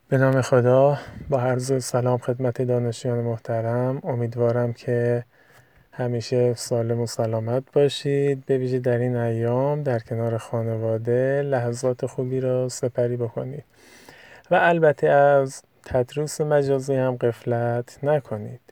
به نام خدا، با عرض سلام خدمت دانشجویان محترم. امیدوارم که همیشه سالم و سلامت باشید، به ویژه در این ایام در کنار خانواده لحظات خوبی را سپری بکنید و البته از تدریس مجازی هم غفلت نکنید.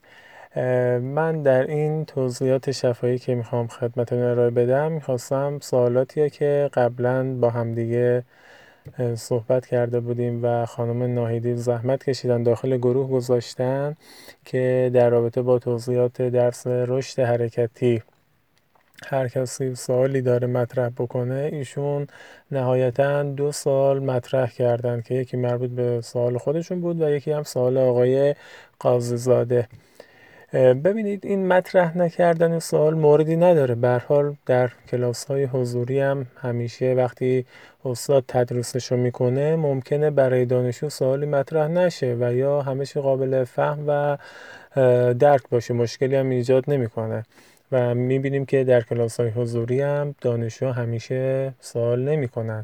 من در این توضیحات شفاهی که میخوام خدمتتون ارائه بدم میخواستم سوالاتیه که قبلا با همدیگه صحبت کرده بودیم و خانم ناهیدی زحمت کشیدن داخل گروه گذاشتن که در رابطه با توضیحات درس رشد حرکتی هر کسی سوالی داره مطرح بکنه. ایشون نهایتاً 2 سوال مطرح کردن که یکی مربوط به سوال خودشون بود و یکی هم سوال آقای قاضی‌زاده. ببینید، این مطرح نکردن سوال موردی نداره. به هر حال در کلاس‌های حضوری هم همیشه وقتی استاد تدریسشو میکنه ممکنه برای دانشجو سوالی مطرح نشه و یا همیشه قابل فهم و درک باشه، مشکلی هم ایجاد نمیکنه و میبینیم که در کلاس‌های حضوری هم دانشجو همیشه سوال نمیکنن.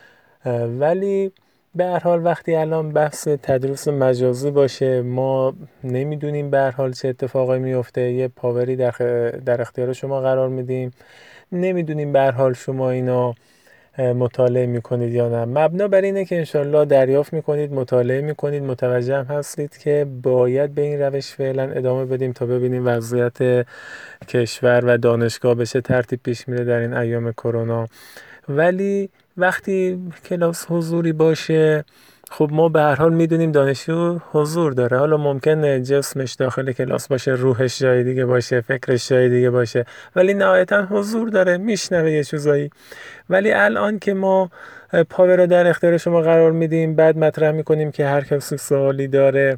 ولی به هر حال وقتی الان بحث تدریس مجازی باشه، ما نمیدونیم به هر حال چه اتفاقی میفته. یه پاوری در اختیار شما قرار میدیم، نمیدونیم به هر حال شما اینا مطالعه میکنید یا نه. مبنا بر اینه که انشالله دریافت میکنید، مطالعه میکنید، متوجه هم هستید که باید به این روش فعلا ادامه بدیم تا ببینیم وضعیت کشور و دانشگاه به چه ترتیب پیش میره در این ایام کرونا. ولی وقتی کلاس حضوری باشه، خب ما به هر حال میدونیم دانشجو حضور داره. حالا ممکنه جسمش داخل کلاس باشه، روحش جای دیگه باشه، فکرش جای دیگه باشه، ولی نهایتا حضور داره، میشنوه یه چیزایی. ولی الان که ما پاور رو در اختیار شما قرار میدیم، بعد مطرح میکنیم که هر کسی سوالی داره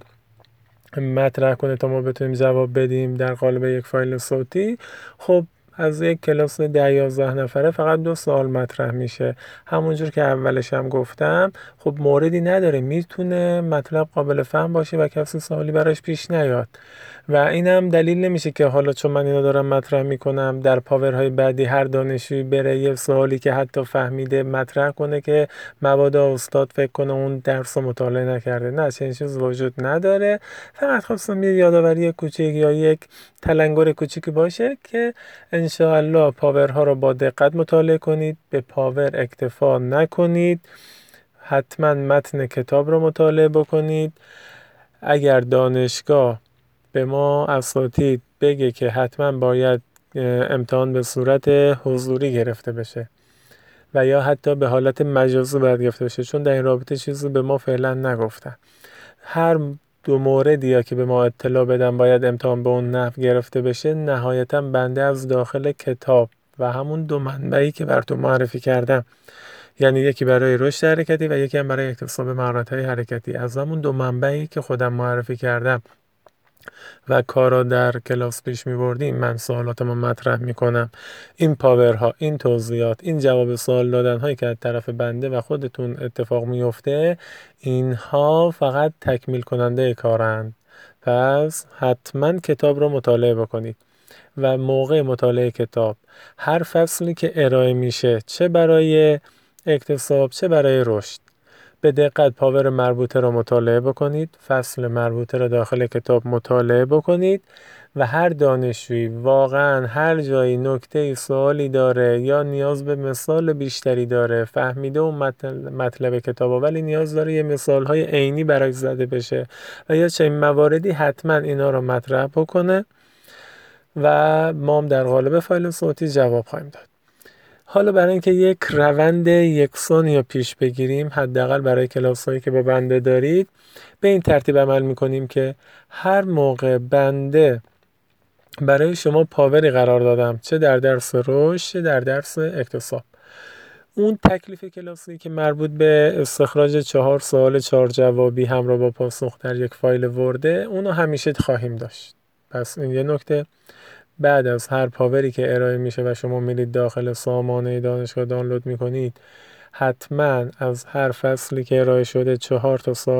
مطرح کنه تا ما بتونیم جواب بدیم در قالب یک فایل صوتی. خب از یک کلاس 10-11 نفره فقط 2 سوال مطرح میشه. همونجور که اولش هم گفتم، خب موردی نداره، میتونه مطلب قابل فهم باشه و کسی سوالی براش پیش نیاد و اینم دلیل نمیشه که حالا چون من اینو دارم مطرح میکنم در پاورهای بعدی هر دانشجویی بره یه سوالی که حتی فهمیده مطرح کنه که مبادا استاد فکر کنه اون درس مطالعه نکرده. نه، چنین چیز وجود نداره. فقط خواستم یه یادآوری کوچیک یا یک تلنگر کوچیکی باشه که انشاءالله پاورها رو با دقت مطالعه کنید، به پاور اکتفا نکنید، حتما متن کتاب رو مطالعه بکنید. اگر دانشگاه به ما اساتید بگه که حتما باید امتحان به صورت حضوری گرفته بشه و یا حتی به حالت مجازی باید گرفته بشه، چون در این رابطه چیزی به ما فعلا نگفتن، هر 2 موردی یا که به ما اطلاع بدن باید امتحان به اون نحو گرفته بشه، نهایتا بنده از داخل کتاب و همون 2 منبعی که براتون معرفی کردم، یعنی یکی برای رشد حرکتی و یکی هم برای اکتساب مهارت‌های حرکتی، از همون 2 منبعی که خودم معرفی کردم و کارا در کلاس پیش می‌بردیم من سوالاتمو مطرح میکنم. این پاورها، این توضیحات، این جواب سوال دادن هایی که از طرف بنده و خودتون اتفاق میفته، اینها فقط تکمیل کننده کارند. پس حتما کتاب رو مطالعه بکنید و موقع مطالعه کتاب هر فصلی که ارائه میشه، چه برای اکتساب چه برای رشد، به دقت پاور مربوطه را مطالعه بکنید، فصل مربوطه را داخل کتاب مطالعه بکنید و هر دانشجویی واقعا هر جایی نکته سوالی داره یا نیاز به مثال بیشتری داره، فهمیده اون مطلب کتاب ولی نیاز داره یه مثالهای عینی براش زده بشه و یا چه مواردی، حتما اینا رو مطرح بکنه و ما هم در قالب فایل صوتی جواب خواهیم داد. حالا برای اینکه یک روند یکسان یا پیش بگیریم، حداقل برای کلاس‌هایی که با بنده دارید، به این ترتیب عمل می‌کنیم که هر موقع بنده برای شما پاوری قرار دادم، چه در درس رشد چه در درس اکتساب، اون تکلیف کلاسی که مربوط به استخراج 4 سوال 4 جوابی همراه با پاسخ در یک فایل ورده، اونو همیشه خواهیم داشت. پس این یه نکته. بعد از هر پاوری که ارائه میشه و شما میرید داخل سامانه دانشگاه دانلود میکنید، حتما از هر فصلی که ارائه شده 4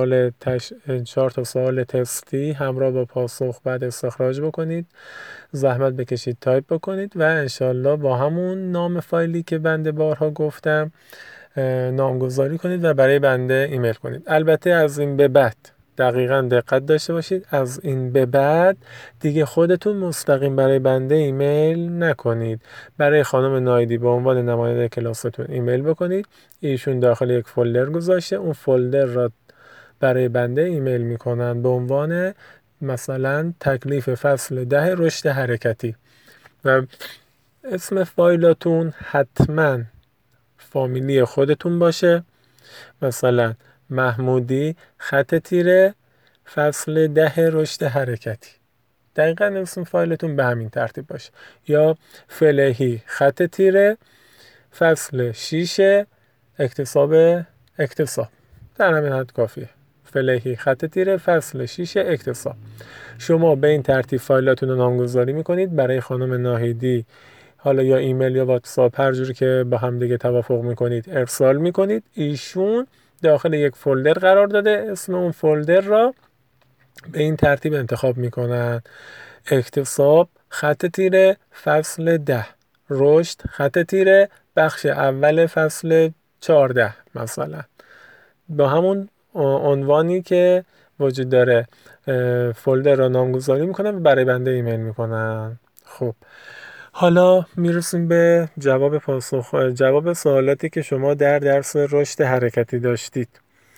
تا سوال تستی همراه با پاسخ بعد استخراج بکنید، زحمت بکشید تایپ بکنید و انشالله با همون نام فایلی که بنده بارها گفتم نامگذاری کنید و برای بنده ایمیل کنید. البته از این به بعد دقیقاً دقت داشته باشید، از این به بعد دیگه خودتون مستقیم برای بنده ایمیل نکنید. برای خانم نایدی به عنوان نماینده کلاستون ایمیل بکنید. ایشون داخل یک فولدر گذاشته، اون فولدر را برای بنده ایمیل میکنن به عنوان مثلا تکلیف فصل 10 رشد حرکتی و اسم فایلاتون حتما فامیلی خودتون باشه، مثلا محمودی خط تیره فصل 10 رشد حرکتی، دقیقا اسم فایلتون به همین ترتیب باشه، یا فلحی خط تیره فصل 6 اکتساب در همین حد کافیه. فلحی خط تیره فصل 6 اکتساب. شما به این ترتیب فایلاتون رو نامگذاری میکنید. برای خانم ناهیدی حالا یا ایمیل یا واتساپ هر جوری که با هم دیگه توافق میکنید ارسال میکنید. ایشون داخل یک فولدر قرار داده، اسم اون فولدر را به این ترتیب انتخاب میکنن: اکتساب خط تیره فصل 10 رشد خط تیره بخش اول فصل 14 مثلا، با همون عنوانی که وجود داره فولدر را نامگذاری میکنن و برای بنده ایمیل میکنن. خب حالا میرسیم به جواب سوالاتی که شما در درس رشد حرکتی داشتید.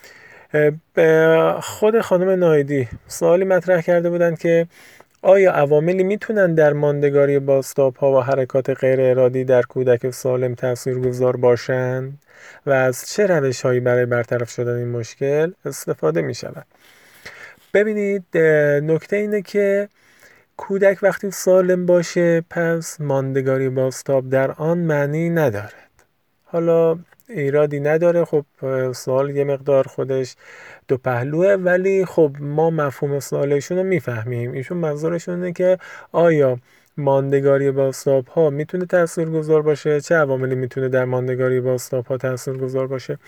خود خانم نایدی سوالی مطرح کرده بودن که آیا عواملی میتونن در ماندگاری بازتاب‌ها و حرکات غیر ارادی در کودک سالم تاثیرگذار باشند و از چه روش‌هایی برای برطرف شدن این مشکل استفاده می‌شود؟ ببینید، نکته اینه که کودک وقتی سالم باشه پس ماندگاری بازتاب در آن معنی ندارد. حالا ایرادی نداره، خب سوال یه مقدار خودش دو پهلوه، ولی خب ما مفهوم سوالشون رو میفهمیم. ایشون منظورشون اینه که آیا ماندگاری بازتاب ها میتونه تاثیرگذار باشه؟ چه عواملی میتونه در ماندگاری بازتاب ها تاثیرگذار باشه؟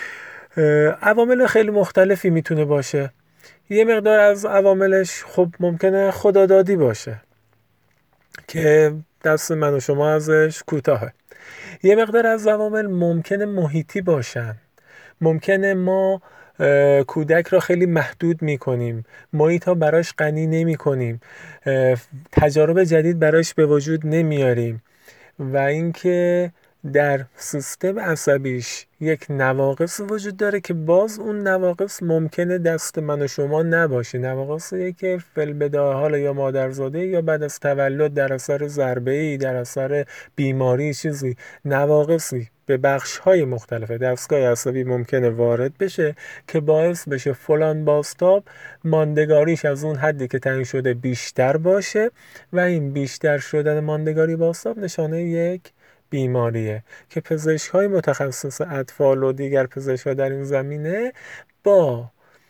عوامل خیلی مختلفی میتونه باشه. یه مقدار از عواملش خب ممکنه خدادادی باشه که دست من و شما ازش کوتاهه. یه مقدار از عوامل ممکنه محیطی باشن. ممکنه ما کودک را خیلی محدود میکنیم، محیط ها براش غنی نمی کنیم، تجارب جدید براش به وجود نمیاریم و اینکه در سیستم عصبیش یک نواقص وجود داره که باز اون نواقص ممکنه دست من و شما نباشه. نواقصی که فی‌البداهه حالا یا مادرزاده یا بعد از تولد در اثر ضربه‌ای، در اثر بیماری، چیزی نواقصی به بخش‌های مختلف دستگاه عصبی ممکنه وارد بشه که باعث بشه فلان بازتاب ماندگاریش از اون حدی که تعیین شده بیشتر باشه و این بیشتر شدن ماندگاری بازتاب نشانه یک بیماریه که پزشک‌های متخصص اطفال و دیگر پزشک‌ها در این زمینه با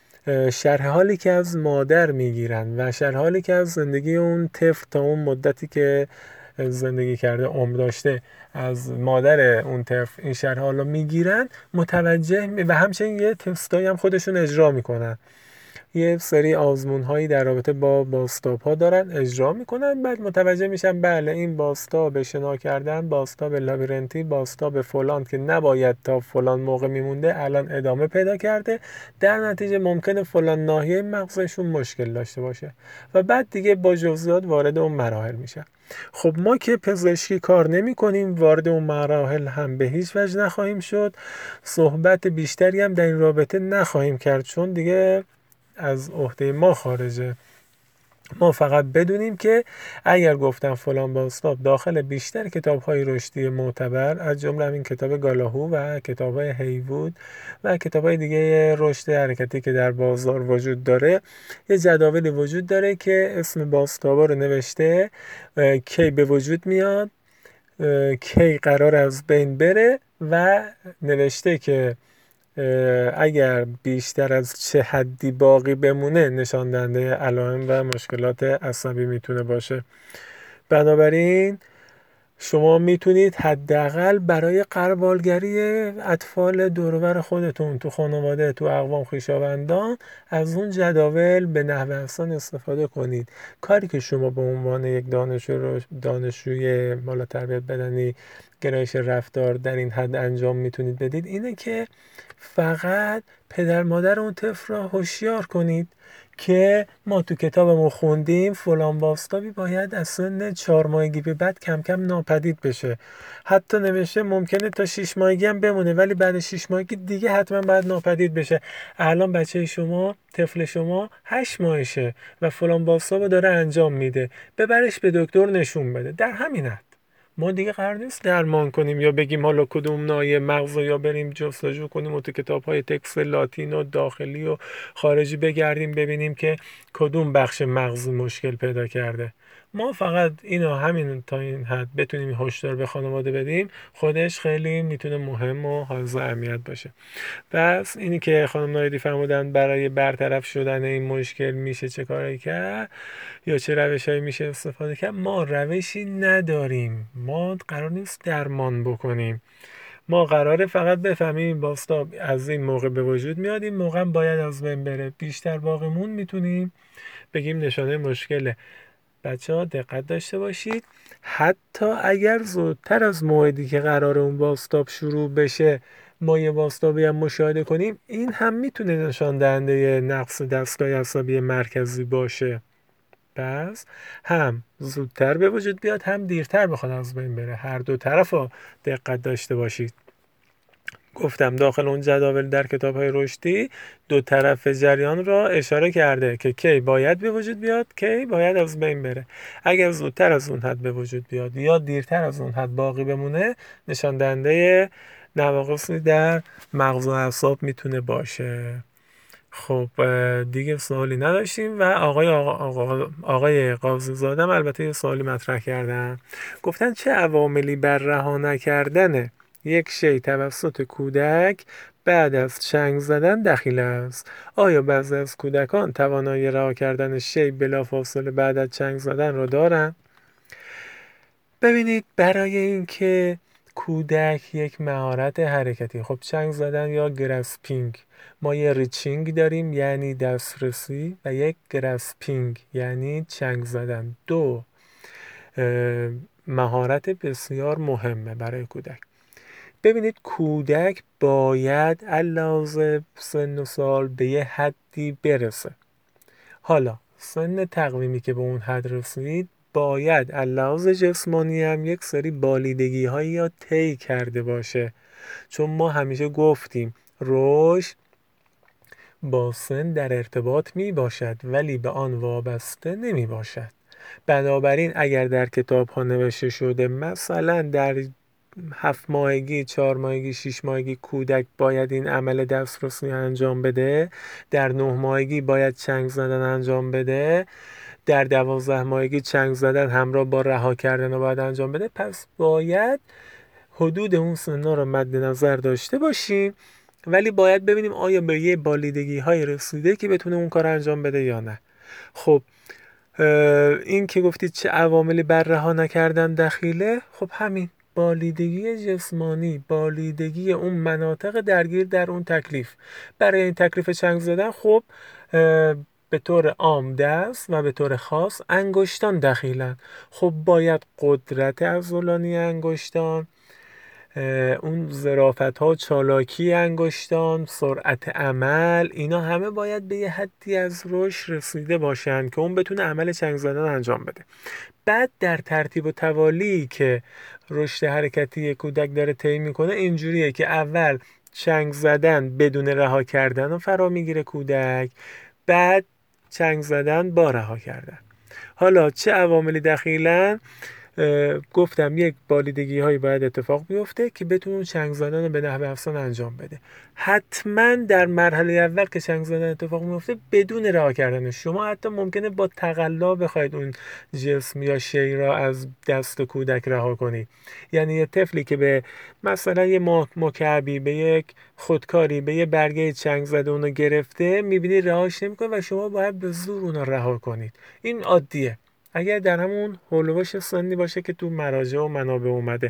شرح حالی که از مادر میگیرن و شرح حالی که از زندگی اون طفل تا اون مدتی که زندگی کرده عمر داشته از مادر اون طفل این شرح حالا میگیرن متوجه و همچنین یه تستایی هم خودشون اجرا میکنن. یه سری آزمون هایی در رابطه با بازتاب ها دارن اجرا میکنن، بعد متوجه میشن بله این بازتاب شنا کردن، بازتاب لابیرنتی، بازتاب فلان که نباید تا فلان موقع میمونده الان ادامه پیدا کرده، در نتیجه ممکنه فلان ناحیه مغزشون مشکل داشته باشه و بعد دیگه با جزئیات وارد اون مراحل میشن. خب ما که پزشکی کار نمی کنیم، وارد اون مراحل هم به هیچ وجه نخواهیم شد، صحبت بیشتری هم در این رابطه نخواهیم کرد چون دیگه از عهده ما خارجه. ما فقط بدونیم که اگر گفتم فلان بازتاب داخل بیشتر کتاب‌های رشدی معتبر از جمله همین کتاب گالاهو و کتاب‌های هیوود و کتاب‌های دیگه رشد حرکتی که در بازار وجود داره، یه جداولی وجود داره که اسم بازتابا رو نوشته، کی به وجود میاد، کی قرار از بین بره و نوشته که اگر بیشتر از چه حدی باقی بمونه نشان دهنده علائم و مشکلات عصبی میتونه باشه. بنابراین شما میتونید حداقل برای غربالگری اطفال دور و بر خودتون تو خانواده، تو اقوام، خویشاوندان از اون جداول به نحو احسن استفاده کنید. کاری که شما به عنوان یک دانشجوی مالا تربیت بدنی گرایش رفتار در این حد انجام میتونید بدید اینه که فقط پدر مادر اون طفل را هوشیار کنید که ما تو کتابمون خوندیم فلان بازتابی باید از سن 4 ماهگی به بعد کم کم ناپدید بشه. حتی نوشته ممکنه تا 6 ماهگی هم بمونه ولی بعد 6 ماهگی دیگه حتما باید ناپدید بشه. الان بچه شما، طفل شما 8 ماهشه و فلان بازتابو داره انجام میده، ببرش به دکتر نشون بده. در همین حد ما دیگه قرار نیست درمان کنیم یا بگیم حالا کدوم ناحیه مغز یا بریم جستجو کنیم و تو کتاب‌های تکست لاتین و داخلی و خارجی بگردیم ببینیم که کدوم بخش مغز مشکل پیدا کرده. ما فقط اینا همین تا این حد بتونیم هشدار به خانواده بدیم خودش خیلی میتونه مهم و حائز اهمیت باشه. پس اینی که خانم نایدی فرمودن برای برطرف شدن این مشکل میشه چه کاری کرد یا چه روشهایی میشه استفاده کرد، ما روشی نداریم. ما قرار نیست درمان بکنیم، ما قراره فقط بفهمیم این بازتاب از این موقع به وجود میاد، این موقع هم باید از بین بره. بیشتر باقیمون میتونیم بگیم نشانه مشکله. بچه ها دقت داشته باشید، حتی اگر زودتر از موعدی که قرار اون بازتاب شروع بشه ما یه بازتابی هم مشاهده کنیم، این هم میتونه نشان دهنده نقص دستگاه عصبی مرکزی باشه. پس هم زودتر به وجود بیاد هم دیرتر بخواد از بین بره. هر دو طرف رو دقت داشته باشید. گفتم داخل اون جداول در کتاب‌های رشدی دو طرف جریان را اشاره کرده که کی باید به وجود بیاد، کی باید از بین بره. اگر زودتر از اون حد به وجود بیاد یا دیرتر از اون حد باقی بمونه، نشان دهنده نواقصی در مغز و اعصاب میتونه باشه. خب دیگه سوالی نداشتیم و آقای قاضی زاده البته یه سوالی مطرح کردن. گفتن چه عواملی بر رها نکردن یک شی توسط کودک بعد از چنگ زدن دخیل است؟ آیا بعضی از کودکان توانایی رها کردن شی بلافاصله بعد از چنگ زدن را دارند؟ ببینید، برای اینکه کودک یک مهارت حرکتی، خب چنگ زدن یا گراسپینگ، ما یه ریچینگ داریم یعنی دسترسی و یک گراسپینگ یعنی چنگ زدن. دو مهارت بسیار مهمه برای کودک. ببینید کودک باید علاوه سن و سال به یه حدی برسه. حالا سن تقویمی که به اون حد رسید باید علاوه جسمانی هم یک سری بالیدگی هایی یا طی کرده باشه، چون ما همیشه گفتیم رشد با سن در ارتباط می باشد ولی به آن وابسته نمی باشد. بنابراین اگر در کتاب ها نوشته شده مثلا در 7 ماهگی، 4 ماهگی، 6 ماهگی کودک باید این عمل دسترسی انجام بده، در 9 ماهگی باید چنگ زدن انجام بده، در 12 ماهگی چنگ زدن همراه با رها کردن رو باید انجام بده، پس باید حدود اون سنا رو مد نظر داشته باشیم ولی باید ببینیم آیا به یه بالیدگی های رسیده که بتونه اون کار انجام بده یا نه. خب این که گفتید چه عواملی بر رها نکردن دخیله، خب همین بالیدگی جسمانی، بالیدگی اون مناطق درگیر در اون تکلیف. برای این تکلیف چنگ زدن خب به طور عام دست و به طور خاص انگشتان دخیلن. خب باید قدرت عضلانی انگشتان، اون ظرافت ها، چالاکی انگشتان، سرعت عمل، اینا همه باید به یه حدی از رشد رسیده باشن که اون بتونه عمل چنگ زدن انجام بده. بعد در ترتیب و توالی که رشد حرکتی کودک داره طی میکنه اینجوریه که اول چنگ زدن بدون رها کردن رو فرا میگیره کودک، بعد چنگ زدن با رها کردن. حالا چه عواملی دخیلن؟ گفتم یک بالیدگی هایی باید اتفاق بیفته که بتونه چنگ زدن رو به نحو احسن انجام بده. حتما در مرحله اول که چنگ زدن اتفاق میفته بدون رها کردن. شما حتی ممکنه با تقلا بخواید اون جسم یا شی را از دست کودک رها کنید. یعنی یه طفلی که به مثلا یه مکعبی، به یک خودکاری، به یه برگه چنگ زده اونو گرفته، میبینی رهاش نمیکنه و شما باید به زور اونو رها کنید. این عادیه اگر در همون هولوش سنی باشه که تو مراجع و منابع اومده.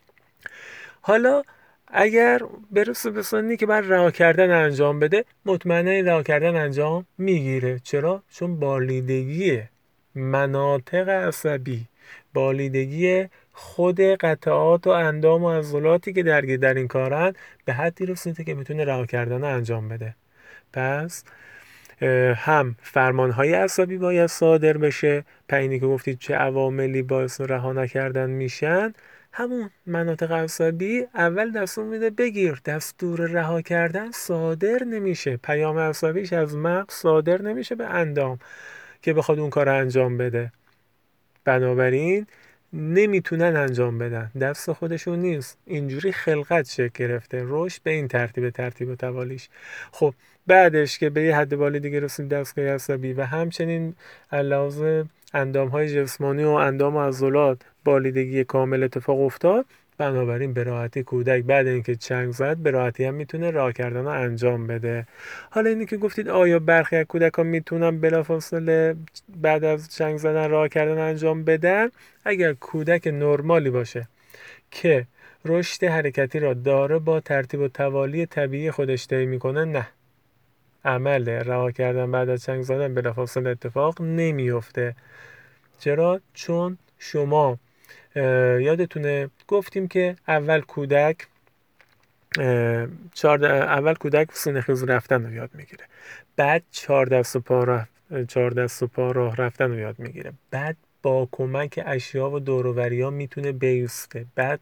حالا اگر برسه به سنی که بعد رها کردن انجام بده، مطمئنا این رها کردن انجام میگیره. چرا؟ چون بالیدگی مناطق عصبی، بالیدگی خود قطعات و اندام و عضلاتی که درگیر در این کارن به حدی رسیده که میتونه رها کردن انجام بده. پس هم فرمانهای عصبی باید صادر بشه، اینی که گفتید چه عواملی باعث رها نکردن میشن، همون مناطق عصبی اول دستور میده بگیر، دستور رها کردن صادر نمیشه، پیام عصبیش از مغز صادر نمیشه به اندام که بخواد اون کار رو انجام بده. بنابراین نمیتونن انجام بدن، دست خودشون نیست، اینجوری خلقت شکل گرفته، رشد به این ترتیب و توالیش. خب بعدش که به یه حد بالا دیگه رسید دستگاه عصبی و همچنین علاوه اندام‌های جسمانی و اندام و عضلات بالیدگی کامل اتفاق افتاد، بنابراین به راحتی کودک بعد اینکه چنگ زد به راحتی هم میتونه راه کردن رو انجام بده. حالا اینی که گفتید آیا برخی از کودکان میتونن بلافاصله بعد از چنگ زدن راه کردن انجام بدن؟ اگر کودک نرمالی باشه که رشد حرکتی را داره با ترتیب و توالی طبیعی خودش طی میکنه، نه، عمل رها کردن بعد از چنگ زدن بلافاصله اتفاق نمیفته. چرا؟ چون شما یادتونه گفتیم که اول کودک سینه خیز رفتن رو یاد میگیره، بعد چهار دست و پا راه رفتن رو یاد میگیره، بعد با کمک اشیا و دوروبری ها میتونه بیسته، بعد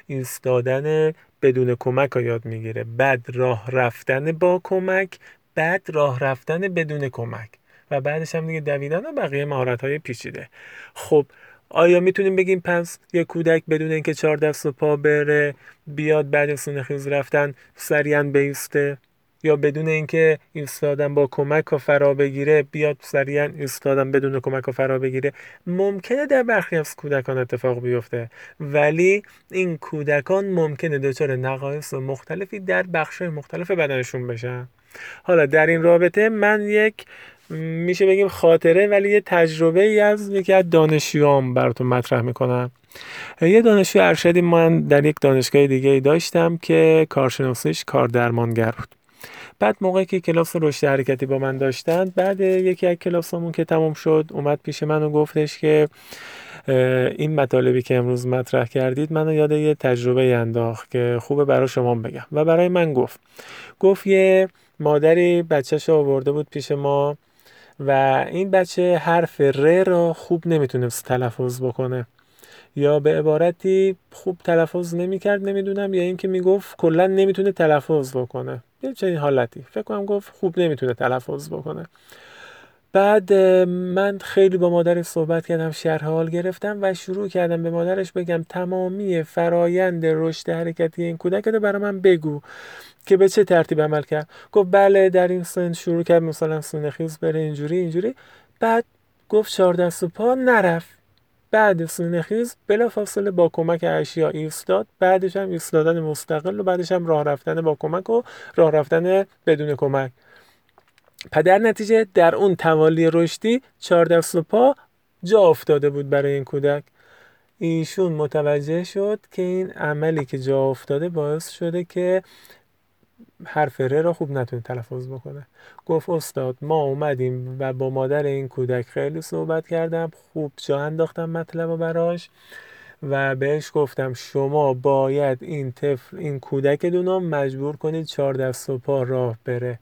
ایستادن بدون کمک رو یاد میگیره، بعد راه رفتن با کمک، بعد راه رفتن بدون کمک و بعدش هم دیگه دویدن و بقیه مهارت های پیچیده. خب آیا میتونیم بگیم پس یک کودک بدون اینکه چهار دست و پا بره بیاد بعد سینه خیز رفتن سریعا بیسته، یا بدون اینکه ایستادن با کمک و فرا بگیره بیاد سریعا ایستادن بدون کمک و فرا بگیره؟ ممکنه در برخی از کودکان اتفاق بیفته، ولی این کودکان ممکنه دچار نقایص مختلفی در بخش‌های مختلف بدنشون بشن. حالا در این رابطه من یک میشه بگیم خاطره ولی یه تجربه ای از یکی از دانشجوام براتون مطرح میکنم. یه دانشجو ارشدی من در یک دانشگاه دیگه ای داشتم که کارشناسیش کاردرمانگر بود. بعد موقعی که کلاس رشد حرکتی با من داشتن، بعد یکی از کلاسامون که تمام شد اومد پیش من و گفتش که این مطالبی که امروز مطرح کردید منو یاد یه تجربه انداخت که خوبه برای شما بگم. و برای من گفت یه مادری بچه‌ش آورده بود پیش ما و این بچه حرف ر را خوب نمیتونست تلفظ بکنه، یا به عبارتی خوب تلفظ نمیکرد، نمیدونم، یا اینکه میگفت کلا نمیتونه تلفظ بکنه، یه چنین حالتی، فکر کنم گفت خوب نمیتونه تلفظ بکنه. بعد من خیلی با مادرش صحبت کردم، شرح حال گرفتم و شروع کردم به مادرش بگم تمامی فرایند رشد حرکتی این کودک رو برای من بگو که به چه ترتیب عمل کرد. گفت بله در این سن شروع کرد مثلا سینه خیز بره اینجوری. بعد گفت چهار دست و پا نرفت، بعد سینه خیز بلافاصله با کمک اشیا ایستاد، بعدش هم ایستادن مستقل و بعدش هم راه رفتن با کمک و راه رفتن بدون کمک. در نتیجه در اون توالی رشدی چهار دست و پا جا افتاده بود برای این کودک. ایشون متوجه شد که این عملی که جا افتاده باعث شده که حرف ر را خوب نتونه تلفظ بکنه. گفت استاد ما اومدیم و با مادر این کودک خیلی صحبت کردم، خوب جا انداختم مطلب رو براش و بهش گفتم شما باید این کودک دونو مجبور کنید چهار دست و پا راه بره،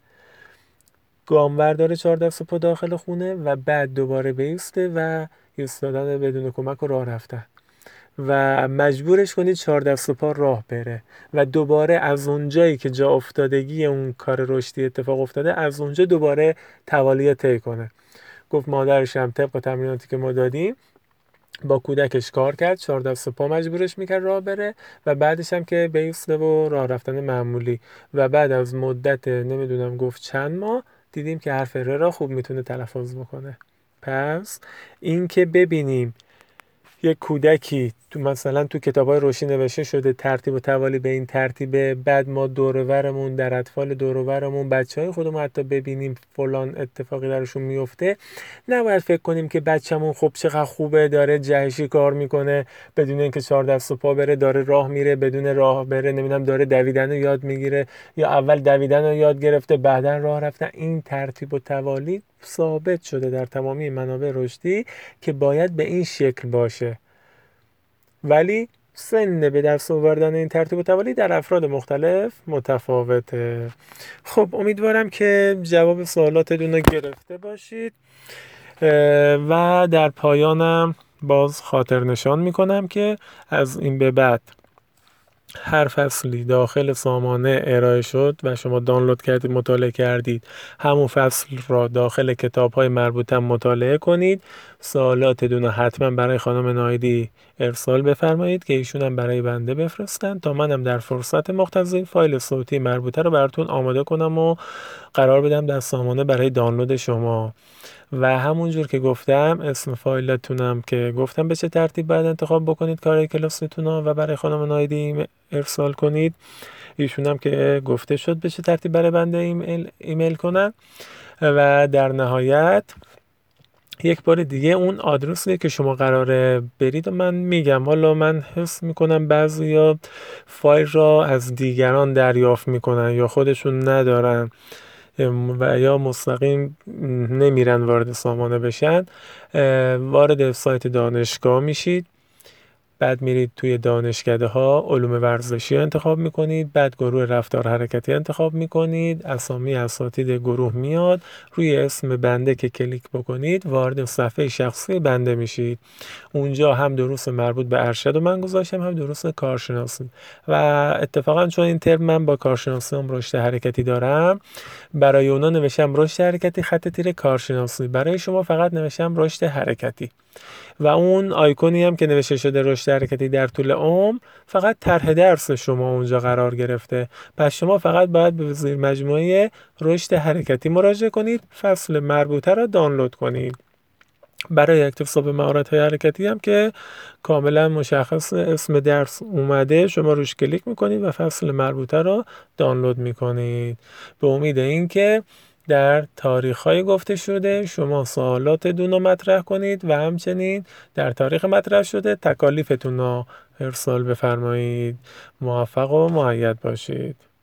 گام برداره چهار دست و پا داخل خونه و بعد دوباره بیسته و ایستادن بدون کمک و راه رفتن و مجبورش کنید چهار دست و پا راه بره و دوباره از اونجایی که جا افتادگی اون کار رشدی اتفاق افتاده از اونجا دوباره توالی طی کنه. گفت مادرش هم طبق تمریناتی که ما دادیم با کودکش کار کرد، چهار دست و پا مجبورش میکرد راه بره و بعدش هم که بیسته و راه رفتن معمولی و بعد از مدت نمیدونم گفت چند ماه دیدیم که حرف ر را خوب میتونه تلفظ بکنه. پس این که ببینیم یک کودکی مثلا تو کتاب‌های روشی نوشته شده ترتیب و توالی به این ترتیبه، بعد ما دور و برمون در اطفال دور و برمون بچهای خودمون حتی ببینیم فلان اتفاقی درشون میفته، نباید فکر کنیم که بچه‌مون خب چقدر خوبه داره جهشی کار میکنه بدون اینکه چهار دست و پا بره، داره راه میره بدون راه بره، نمیدونم داره دویدن رو یاد میگیره یا اول دویدن رو یاد گرفته بعداً راه رفتن. این ترتیب و توالی ثابت شده در تمامی منابع رشدی که باید به این شکل باشه. ولی سن به دست آوردن این ترتیب و توالی در افراد مختلف متفاوته. خب امیدوارم که جواب سوالاتتون رو گرفته باشید و در پایانم باز خاطر نشان میکنم که از این به بعد هر فصلی داخل سامانه ارائه شد و شما دانلود کردید مطالعه کردید، همون فصل را داخل کتاب‌های مربوطه مطالعه کنید. سوالاتتون رو حتما برای خانم نایدی ارسال بفرمایید که ایشون هم برای بنده بفرستن تا منم در فرصت مختصری فایل صوتی مربوطه رو براتون آماده کنم و قرار بدم در سامانه برای دانلود شما. و همونجور که گفتم اسم فایلتونم که گفتم به چه ترتیب باید انتخاب بکنید کارهای کلاستون رو و برای خانم نایدی ارسال کنید، ایشون هم که گفته شد به چه ترتیب برای بنده ایمیل کنن. و در نهایت یک بار دیگه اون آدرسی که شما قراره برید و من میگم، حالا من حس میکنم بعضیا فایل را از دیگران دریافت میکنن یا خودشون ندارن و یا مستقیم نمیرن وارد سامانه بشن. وارد سایت دانشگاه میشید، بعد میرید توی دانشکده ها علوم ورزشی انتخاب میکنید، بعد گروه رفتار حرکتی انتخاب میکنید، اسامی اساتید گروه میاد، روی اسم بنده که کلیک بکنید وارد صفحه شخصی بنده میشید. اونجا هم دروس مربوط به ارشد رو من گذاشتم، هم دروس کارشناسی و اتفاقا چون این ترم من با کارشناسی هم رشد حرکتی دارم، برای اونا نوشتم رشد حرکتی خط تیره کارشناسی، برای شما فقط نوشتم رشد حرکتی و اون آیکونی هم که نوشته شده رشد حرکتی در طول عمر فقط طرح درس شما اونجا قرار گرفته. پس شما فقط باید به زیر مجموعه رشد حرکتی مراجعه کنید، فصل مربوطه را دانلود کنید. برای اکتساب مهارت‌های حرکتی هم که کاملا مشخص اسم درس اومده، شما روش کلیک میکنید و فصل مربوطه را دانلود میکنید. به امید اینکه در تاریخ‌های گفته شده شما سوالاتتون رو مطرح کنید و همچنین در تاریخ مطرح شده تکالیفتون رو ارسال بفرمایید. موفق و مؤید باشید.